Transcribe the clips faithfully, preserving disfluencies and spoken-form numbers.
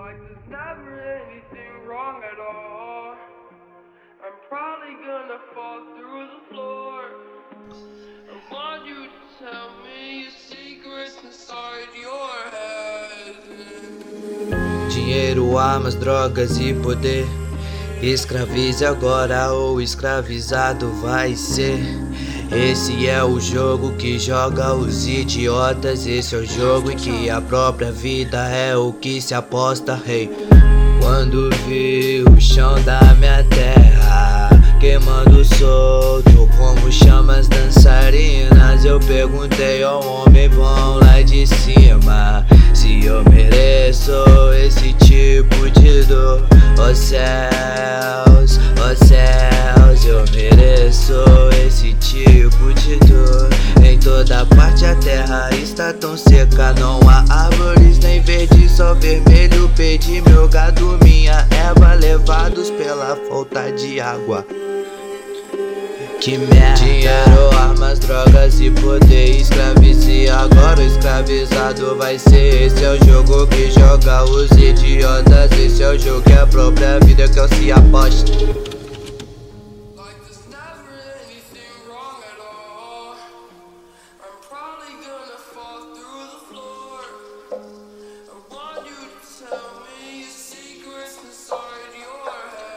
Like there's never anything wrong at all. I'm probably gonna fall through the floor. I want you to tell me your secrets inside your head. Dinheiro, armas, drogas e poder. Escravize agora ou escravizado vai ser. Esse é o jogo que joga os idiotas. Esse é o jogo em que a própria vida é o que se aposta, rei. Quando vi o chão da minha terra queimando solto como chamas dançarinas, eu perguntei ao homem bom lá de cima se eu mereço esse tipo de dor. Ó céus, ó céus, eu mereço esse tipo de dor. Em toda parte a terra está tão seca, não há árvores nem verde, só vermelho. Perdi meu gado, minha erva, levados pela falta de água. Que merda. Dinheiro, armas, drogas e poder. Escravize agora, o escravizado vai ser. Esse é o jogo que joga os idiotas. Esse é o jogo que a própria vida que eu se aposta. Like there's never anything wrong at all. I'm probably gonna fall through the floor. I want you to tell me your secrets inside your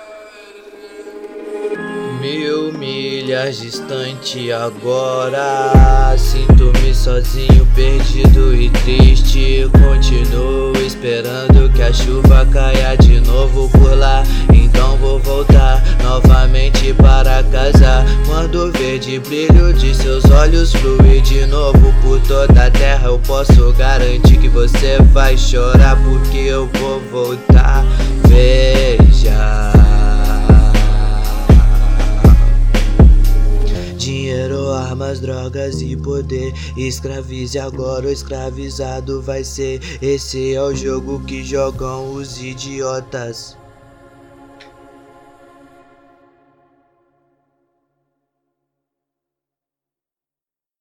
head. Mil milhas distante agora, sinto-me sozinho, perdido e triste. Continuo esperando que a chuva caia de novo por lá. Então vou voltar novamente para casa. Quando o verde brilho de seus olhos flui de novo por toda a terra, eu posso garantir que você vai chorar, porque eu vou voltar. Veja, dinheiro, armas, drogas e poder. Escravize agora, o escravizado vai ser. Esse é o jogo que jogam os idiotas.